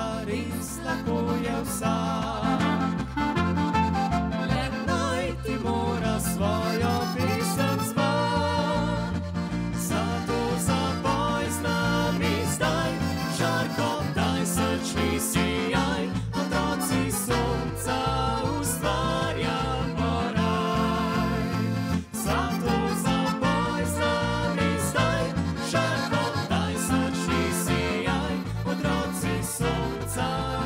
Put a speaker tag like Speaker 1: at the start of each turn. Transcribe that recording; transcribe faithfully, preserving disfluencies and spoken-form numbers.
Speaker 1: res lahko je vsak. Le najti mora svojo pesem zvan, zato zapoj z nami zdaj, žarko daj srčni sijaj, otroci sonca ustvarjamo raj. Zato zapoj z nami zdaj, žarko daj srčni sijaj, otroci sonca